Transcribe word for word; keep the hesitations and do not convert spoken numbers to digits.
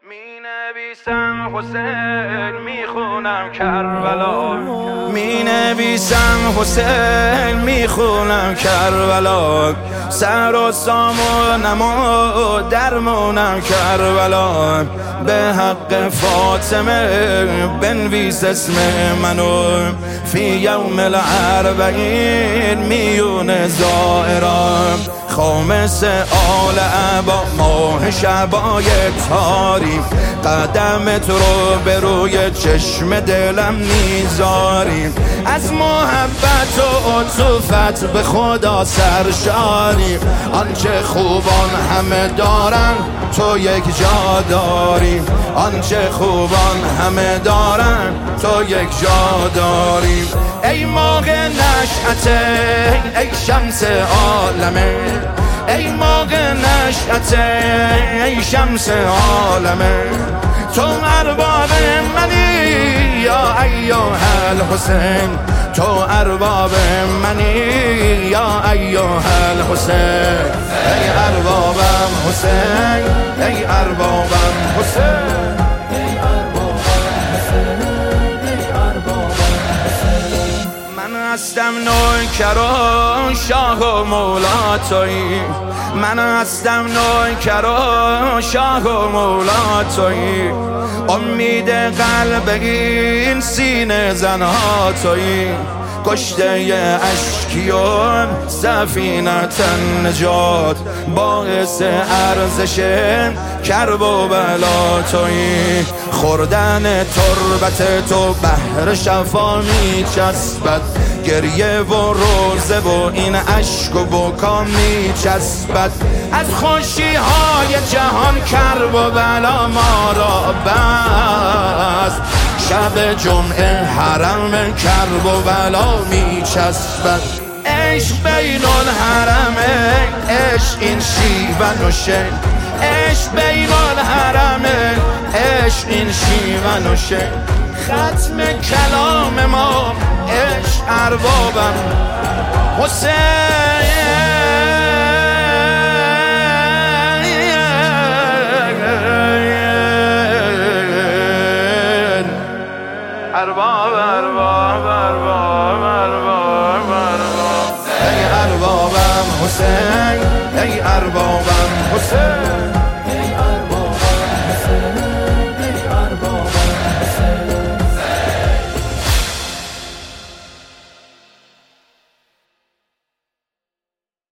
می نویسم حسین می خونم کربلا می نویسم حسین می خونم کربلا سر و سامونم و درمونم کربلا به حق فاطمه بنویس اسم منو فی یوم الاربعین میون زائران خامس آل عبا ماه شبای تاری قدمت رو به روی چشم دلم میذاریم از محبت و عطوفت به خدا سرشاریم آنچه خوبان همه دارن تو یک جا داری آنچه خوبان همه دارن تو یک جا داری ای ماه نشأت ای شمس عالمه ای ماه نشأت ای شمس عالمه تو ارباب منی یا ایها الحسین تو ارباب منی یا ایها الحسین ای اربابم حسین ای اربابم حسین هستم نوکر و شاه و مولا تویی من هستم نوکر و شاه و مولا تویی امید قلب این سینه زنها تویی کشته اشکیان سفینت نجات باعث ارزش کرب و بلا تویی خوردن تربت تو بحر شفا می چسبد گریه و روزه و این اشک و بکا می چسبد از خوشی های جهان کرب و بلا ما را بست شب جمعه حرم کرب و بلا می چسبد عشق بین الحرمه عشق این شیون و شین عشق بین الحرمه عشق این شیون و شین ختم کلام ما عشق اربابم حسین ارباب ارباب ارباب ارباب ارباب ای اربابم حسین ای اربابم حسین